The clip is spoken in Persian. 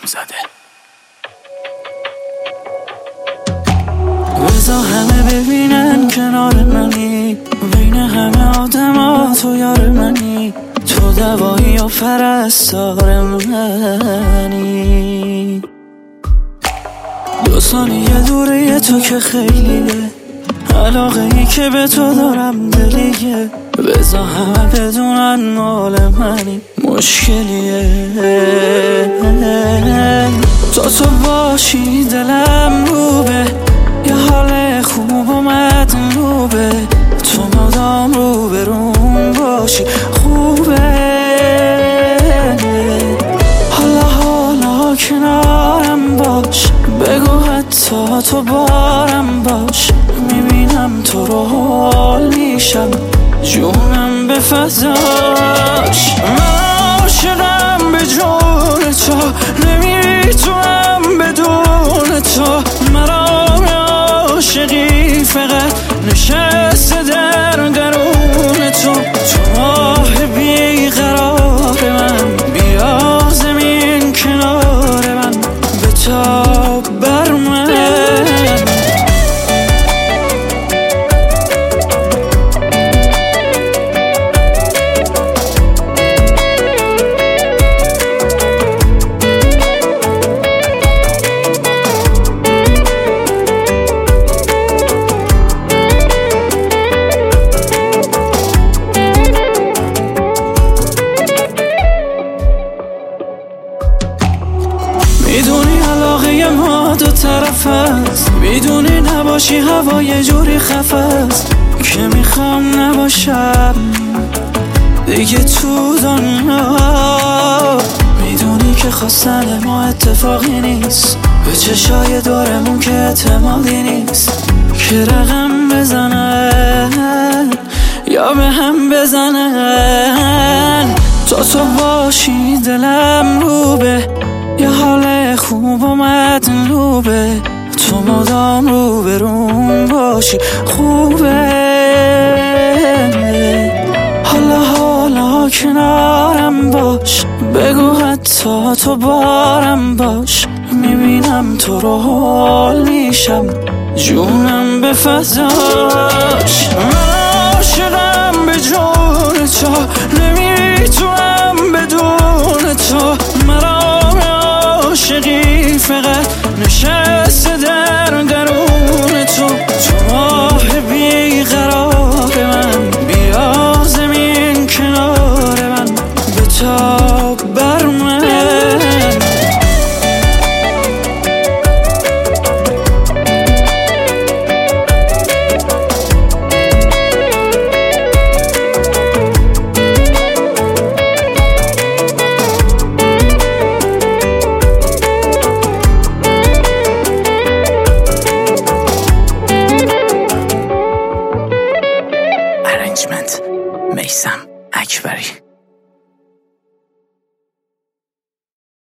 زده. بذار همه ببینن کنار منی، بین همه آدم ها تو یار منی، تو دوایی و پرستار منی. 2 ثانیه دوره تو که خیلیه، علاقه ای که به تو دارم دلیه. بذار همه بدونن مال منی، مشکلیه. تو باشی دلم روبه، یه حال خوب اومد روبه، تو مدام روبروم باشی خوبه. حالا کنارم باش، بگو حتی تو بارم باش، میبینم تو رو حال میشم، جونم به فضاش. من عاشقم به جون تو، نمیتونم بدون تو. مرام عاشقی فقط نشسته در درون تو. تو ماه بیقرار من، بیا زمین کنار من، بتاب بر من. میدونی علاقه ما 2 طرف هست، میدونی نباشی هوا یه جوری خفه است که میخوام نباشم دیگه تو دنیا. میدونی که خواستن ما اتفاقی نیست، به چشای دورمون که اعتمادی نیست، که رقم بزنن یا به هم بزنن. تو باشی دلم روبه، یه حال خوب اومد روبه، تو مدام روبروم باشی خوبه. حالا کنارم باش، بگو حتی تو بارم باش، میبینم تو رو حال میشم، جونم به فضاش. من عاشقم به جون تو، نمیتونم بدون تو. مرام عاشقی فقط نشسته در درون تو. تو ماه بیقرار من، بیا زمین کنار من، بتاب بر من. میثم اکبری.